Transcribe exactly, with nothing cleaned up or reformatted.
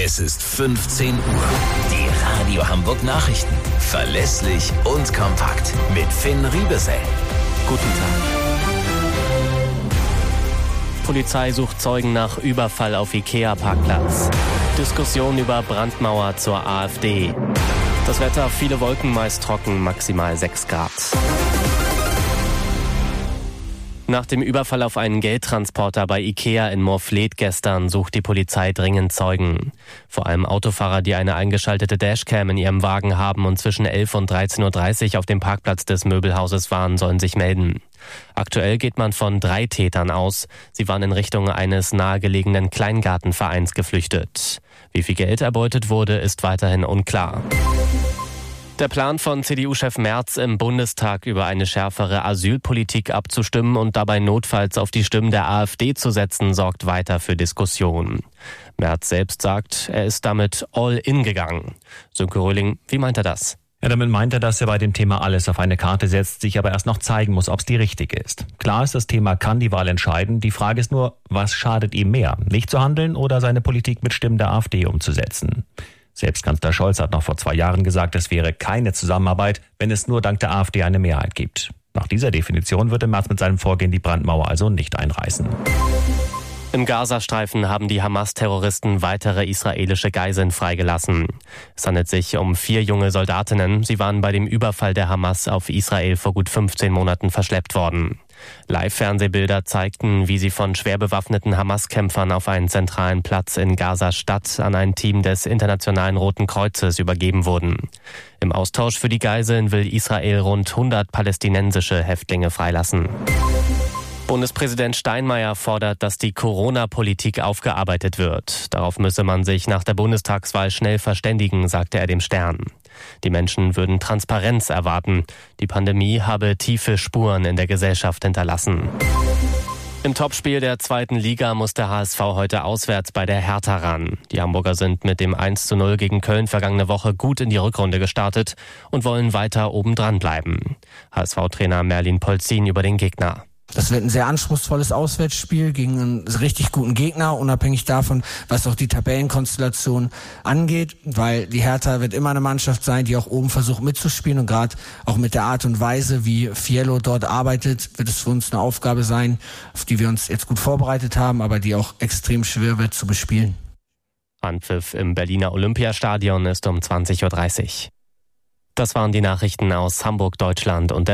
Es ist fünfzehn Uhr. Die Radio Hamburg Nachrichten. Verlässlich und kompakt. Mit Finn Riebesell. Guten Tag. Polizei sucht Zeugen nach Überfall auf Ikea-Parkplatz. Diskussion über Brandmauer zur AfD. Das Wetter, viele Wolken, meist trocken, maximal sechs Grad. Nach dem Überfall auf einen Geldtransporter bei Ikea in Moorvliet gestern sucht die Polizei dringend Zeugen. Vor allem Autofahrer, die eine eingeschaltete Dashcam in ihrem Wagen haben und zwischen elf und dreizehn Uhr dreißig auf dem Parkplatz des Möbelhauses waren, sollen sich melden. Aktuell geht man von drei Tätern aus. Sie waren in Richtung eines nahegelegenen Kleingartenvereins geflüchtet. Wie viel Geld erbeutet wurde, ist weiterhin unklar. Der Plan von C D U-Chef Merz, im Bundestag über eine schärfere Asylpolitik abzustimmen und dabei notfalls auf die Stimmen der AfD zu setzen, sorgt weiter für Diskussionen. Merz selbst sagt, er ist damit all in gegangen. Sönke Röhling, wie meint er das? Ja, damit meint er, dass er bei dem Thema alles auf eine Karte setzt, sich aber erst noch zeigen muss, ob es die richtige ist. Klar ist, das Thema kann die Wahl entscheiden. Die Frage ist nur, was schadet ihm mehr? Nicht zu handeln oder seine Politik mit Stimmen der AfD umzusetzen? Selbst Kanzler Scholz hat noch vor zwei Jahren gesagt, es wäre keine Zusammenarbeit, wenn es nur dank der AfD eine Mehrheit gibt. Nach dieser Definition würde Merz mit seinem Vorgehen die Brandmauer also nicht einreißen. Im Gazastreifen haben die Hamas-Terroristen weitere israelische Geiseln freigelassen. Es handelt sich um vier junge Soldatinnen. Sie waren bei dem Überfall der Hamas auf Israel vor gut fünfzehn Monaten verschleppt worden. Live-Fernsehbilder zeigten, wie sie von schwer bewaffneten Hamas-Kämpfern auf einen zentralen Platz in Gaza-Stadt an ein Team des Internationalen Roten Kreuzes übergeben wurden. Im Austausch für die Geiseln will Israel rund hundert palästinensische Häftlinge freilassen. Bundespräsident Steinmeier fordert, dass die Corona-Politik aufgearbeitet wird. Darauf müsse man sich nach der Bundestagswahl schnell verständigen, sagte er dem Stern. Die Menschen würden Transparenz erwarten. Die Pandemie habe tiefe Spuren in der Gesellschaft hinterlassen. Im Topspiel der zweiten Liga muss der H S V heute auswärts bei der Hertha ran. Die Hamburger sind mit dem eins zu null gegen Köln vergangene Woche gut in die Rückrunde gestartet und wollen weiter obendran bleiben. H S V-Trainer Merlin Polzin über den Gegner. Das wird ein sehr anspruchsvolles Auswärtsspiel gegen einen richtig guten Gegner, unabhängig davon, was auch die Tabellenkonstellation angeht, weil die Hertha wird immer eine Mannschaft sein, die auch oben versucht mitzuspielen und gerade auch mit der Art und Weise, wie Fiello dort arbeitet, wird es für uns eine Aufgabe sein, auf die wir uns jetzt gut vorbereitet haben, aber die auch extrem schwer wird zu bespielen. Anpfiff im Berliner Olympiastadion ist um zwanzig Uhr dreißig. Das waren die Nachrichten aus Hamburg, Deutschland und der